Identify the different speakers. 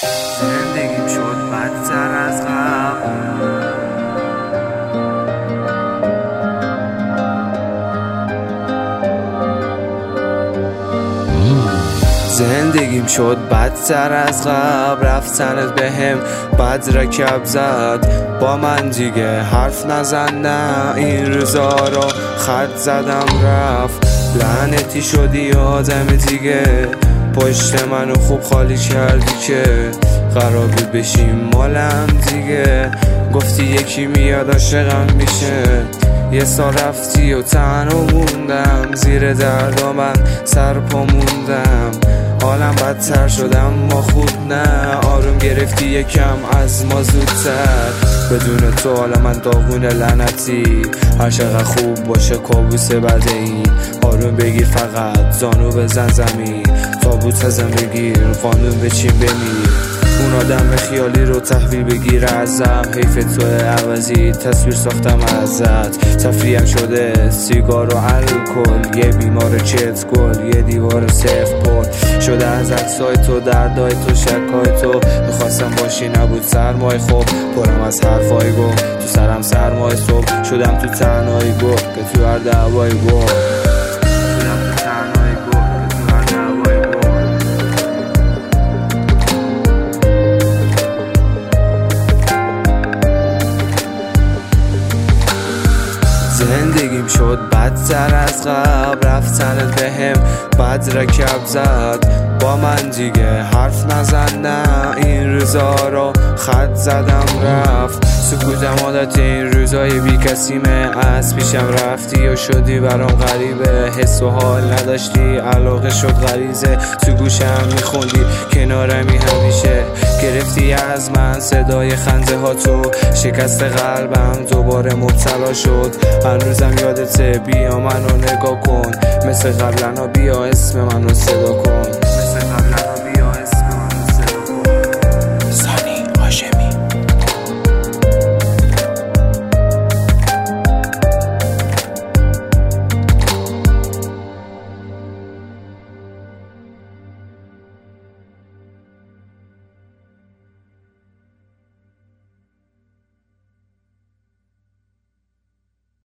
Speaker 1: زندگیم شد بدتر از قبل، زندگیم شد بدتر از قبل. رفتنت بهم بد رکب زد، با من دیگه حرف نزن، نه این روزا رو خط زدم رفت. لعنتی شدی آدم دیگه، پشت منو خوب خالی کردی که قرار بود بشیم مالم دیگه. گفتی یکی میاد عاشقم میشه، یه سال رفتی و تنها موندم زیر درد و من سر پا موندم. حالم بدتر شدم ما خوب نه، آروم گرفتی یکم از ما زودتر. بدون تو حالا من داغون لعنتی، هر چقدر خوب باشه کابوس بده این. آروم بگیر فقط زانو بزن زمین، تابوت ازم بگیر قانون بچین بمیر. اون آدم خیالی رو تحویل بگیر ازم، حیف تو عوضی تصویر ساختم ازت. تفریحم شده سیگار و الکل، یه بیمار چت گل، یه دیوار صفر پر شده از عکسای تو، دردای تو، شکای تو. میخواستم باشی نبود سرمای خوب، پرم از حرفای گم تو سرم سرمای صبح. شدم تو تنهایی گم که تو هر دعوای گم، زندگیم شد بدتر از قبل. رفتنت بهم بد رکب زد، با من دیگه حرف نزن، نه این روزا رو خط زدم رفت. سکوتم عادت این روزای بی کسیمه، از پیشم رفتی و شدی برام غریبه. حس و حال نداشتی، علاقه شد غریزه، تو گوشم میخوندی کنارمی همیشه. گرفتی از من صدای خنده ها تو، شکست قلبم دوباره مبتلا شد. هنوزم یادته، بیا منو نگاه کن مثل قبلنا، بیا اسم منو صدا کن مثل قبلنا.